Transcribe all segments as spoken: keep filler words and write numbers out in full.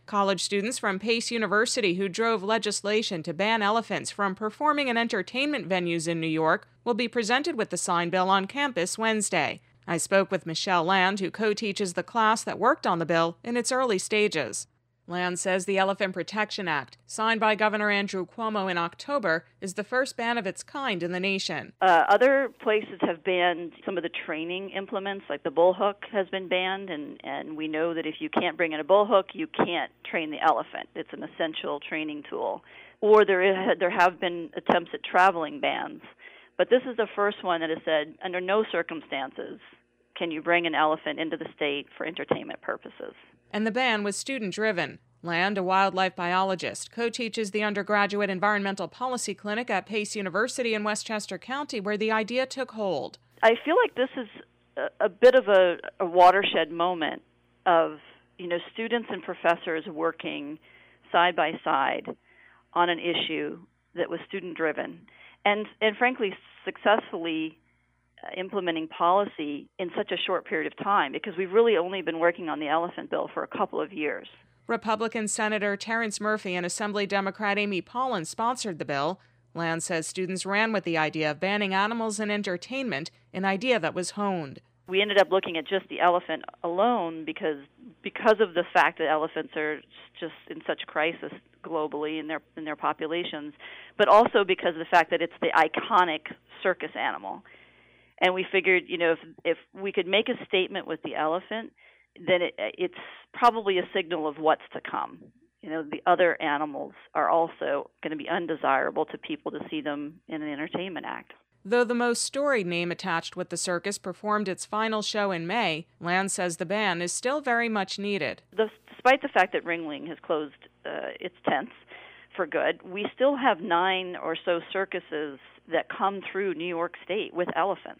College students from Pace University who drove legislation to ban elephants from performing in entertainment venues in New York will be presented with the sign bill on campus Wednesday. I spoke with Michelle Land, who co-teaches the class that worked on the bill in its early stages. Land says the Elephant Protection Act, signed by Governor Andrew Cuomo in October, is the first ban of its kind in the nation. Uh, other places have banned some of the training implements, like the bullhook has been banned, and, and we know that if you can't bring in a bullhook, you can't train the elephant. It's an essential training tool. Or there, is, there have been attempts at traveling bans. But this is the first one that has said, under no circumstances can you bring an elephant into the state for entertainment purposes. And the ban was student-driven. Land, a wildlife biologist, co-teaches the undergraduate environmental policy clinic at Pace University in Westchester County, where the idea took hold. I feel like this is a, a bit of a, a watershed moment of, you know, students and professors working side by side on an issue that was student-driven, and and frankly successfully Uh, implementing policy in such a short period of time, because we've really only been working on the elephant bill for a couple of years. Republican Senator Terrence Murphy and Assembly Democrat Amy Paulin sponsored the bill. Land says students ran with the idea of banning animals in entertainment, an idea that was honed. We ended up looking at just the elephant alone because because of the fact that elephants are just in such crisis globally in their in their populations, but also because of the fact that it's the iconic circus animal. And we figured, you know, if if we could make a statement with the elephant, then it, it's probably a signal of what's to come. You know, the other animals are also going to be undesirable to people to see them in an entertainment act. Though the most storied name attached with the circus performed its final show in May, Land says the ban is still very much needed. The, despite the fact that Ringling has closed uh, its tents for good, we still have nine or so circuses that come through New York State with elephants,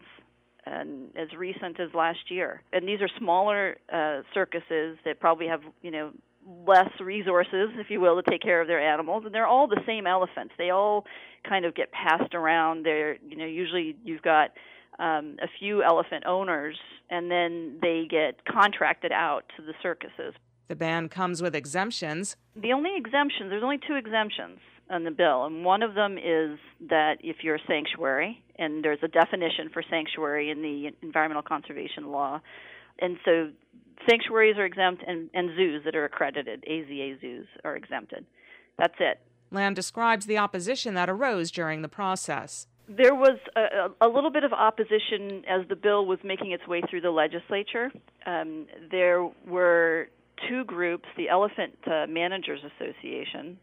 and as recent as last year. And these are smaller uh, circuses that probably have, you know, less resources, if you will, to take care of their animals, and they're all the same elephants. They all kind of get passed around. They're, you know, usually you've got um, a few elephant owners, and then they get contracted out to the circuses. The ban comes with exemptions. The only exemptions, there's only two exemptions on the bill, and one of them is that if you're a sanctuary, and there's a definition for sanctuary in the environmental conservation law, and so sanctuaries are exempt, and, and zoos that are accredited, A Z A zoos, are exempted. That's it. Land describes the opposition that arose during the process. There was a, a little bit of opposition as the bill was making its way through the legislature. Um, there were two groups, the Elephant uh, Managers Association,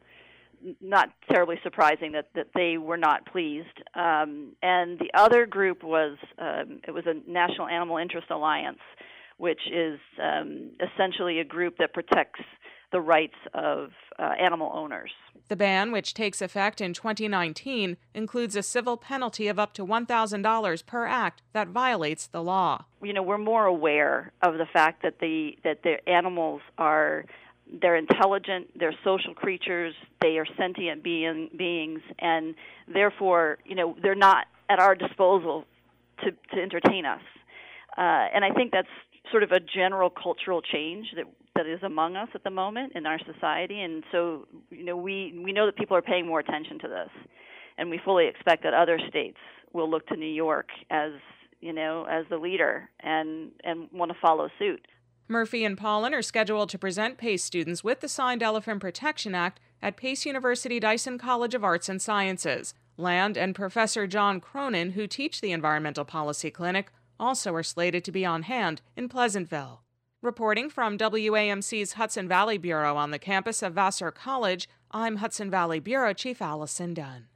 not terribly surprising that, that they were not pleased. Um, and the other group was, um, it was a National Animal Interest Alliance, which is um, essentially a group that protects the rights of uh, animal owners. The ban, which takes effect in twenty nineteen, includes a civil penalty of up to one thousand dollars per act that violates the law. You know, we're more aware of the fact that the that the animals are they're intelligent, they're social creatures, they are sentient being, beings, and therefore, you know, they're not at our disposal to, to entertain us. Uh, and I think that's sort of a general cultural change that that is among us at the moment in our society. And so, you know, we, we know that people are paying more attention to this, and we fully expect that other states will look to New York as, you know, as the leader and, and want to follow suit. Murphy and Paulin are scheduled to present Pace students with the signed Elephant Protection Act at Pace University Dyson College of Arts and Sciences. Land and Professor John Cronin, who teach the Environmental Policy Clinic, also are slated to be on hand in Pleasantville. Reporting from W A M C's Hudson Valley Bureau on the campus of Vassar College, I'm Hudson Valley Bureau Chief Allison Dunn.